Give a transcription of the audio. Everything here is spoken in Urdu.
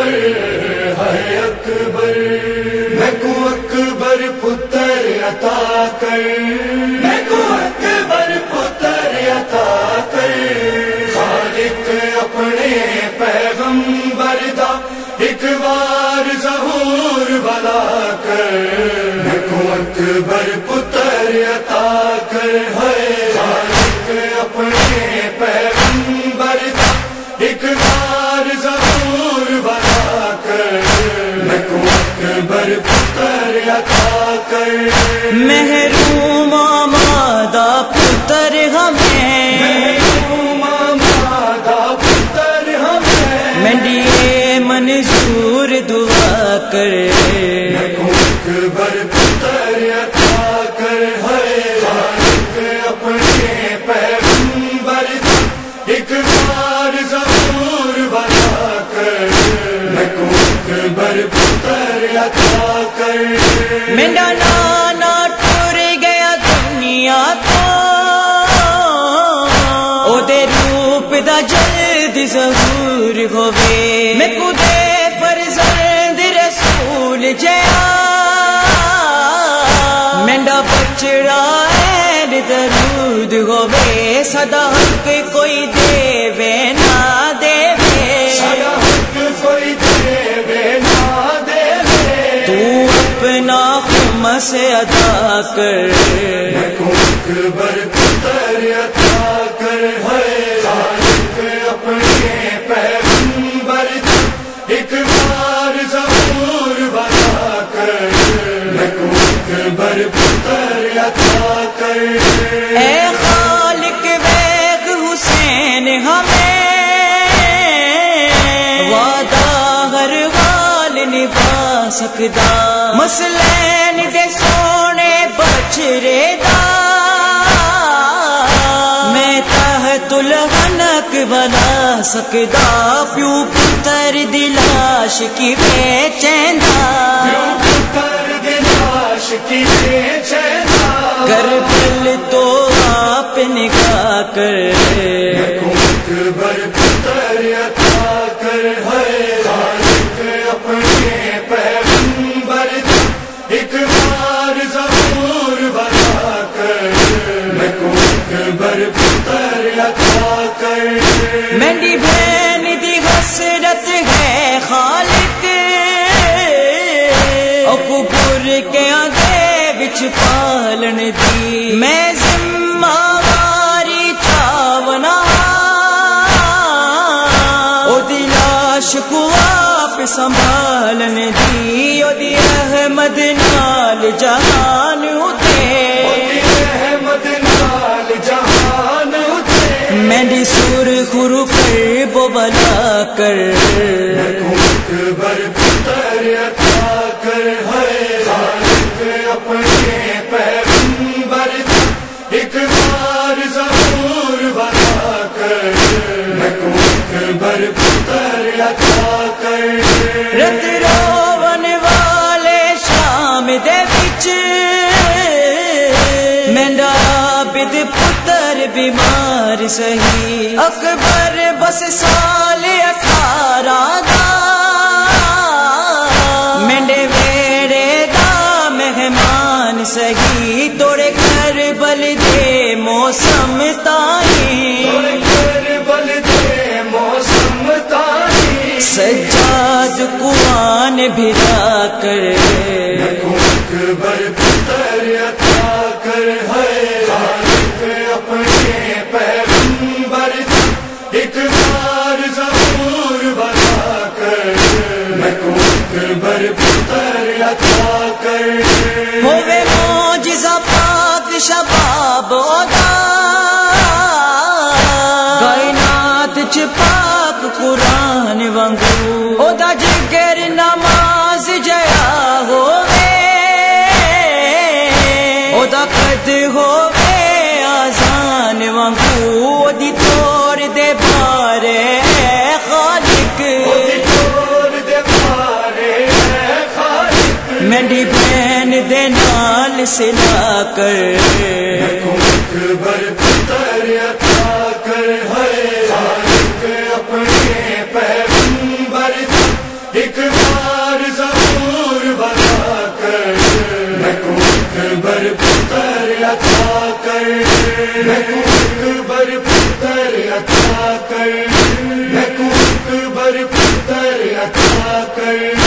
اکبر ہے اکبر، میں کو اکبر پتر عطا کر، میں کو اکبر پتر عطا کر، خالق اپنے پیغمبر دا ایک بار ظہور بلا کر، میں کو اکبر پتر عطا کر، ہے خالق اپنے پیغمبر دا ایک بار ظہور بلا کر، میں کو اکبر پتر عطا کر، محروم آمادہ پتر ہمیں، محروم آمادہ پتر ہمیں، منڈیے منظور دعا کر، میں کو اکبر پتر عطا کر، ہے خالق اپنے پیغمبر دا ایک بار ظہور بلا کر، میں کو اکبر پتر عطا کر، میرا نانا ٹر گیا دنیا تو او دے روپ دا جلد ظہور ہوئے، میں کو دے فرزند رسول جیا، میرا بچڑا ہے درود ہوئے، صدا حق کوئی دے وے نہ دے وے، صدا حق کوئی دے وے نہ دے وے، تو اپنا خمس ادا کر، میں کو اکبر پتر عطا کر، ہے خالق اپنے پیغمبر دا ایک بار ظہور بلا کر، میں کو اکبر پتر عطا کر، اے خالق ویگ حسین ہمیں وعدہ ہر حال نبھا سکدا، مسلین دے سونے بچڑے دا میں تحت الحنک بنا سکدا، پیو پتر دی لاش کی بے چیندا، پتر دی لاش کی بے چیندا، کربل تو آپ نگاہ کر، میں کو اکبر پتر عطا کر، ہے خالق اپنے پیغمبر دا ایک بار ظہور بلا کر، میں کو اکبر پتر عطا کر، میری بہن دی حسرت ہے خالق او قبر کے آگے بچ پالن دی، میں ذمہ واری چاونا او دی لاش کو آپ سنبھالن دی، او دی احمد نال جہان اٹھے، احمد نال جہان اٹھے، میری سر خرو کر بو بلا کر، میں کو اکبر پتر عطا کر، ہے خالق اپنے پیغمبر دا ایک بار ظہور بلا کر، میں کو اکبر پتر عطا کر، رت روون والے شام دے وچ میرا عابد پتر بیمار سہی، اکبر بس سال 18 دا میرے ویڑے دا مہمان سہی، توڑے کربل دے موسم تائیں، کربل دے موسم تائیں، سجاد قرآن بھرا کر، میں کو اکبر پتر عطا کر، ہے خالق اپنے پیغمبر دا ایک بار ظہور بلا کر، میں کو اکبر پتر عطا کر، ہووے معجزہ پاک شباب دا کائنات چ پاک قرآن وانگو، او دا جگر نماز جیا ہووے، او دا قد ہووے آزان وانگو، او دی توڑ دے بارے خالق، چھوڑ دے پارے خالق، میری بہن دے نال سلا کر، میں کو اکبر پتر عطا کر، ہے خالق اپنے پیغمبر دا کر میں کو اکبر پتر عطا کر میں کو اکبر پتر عطا کر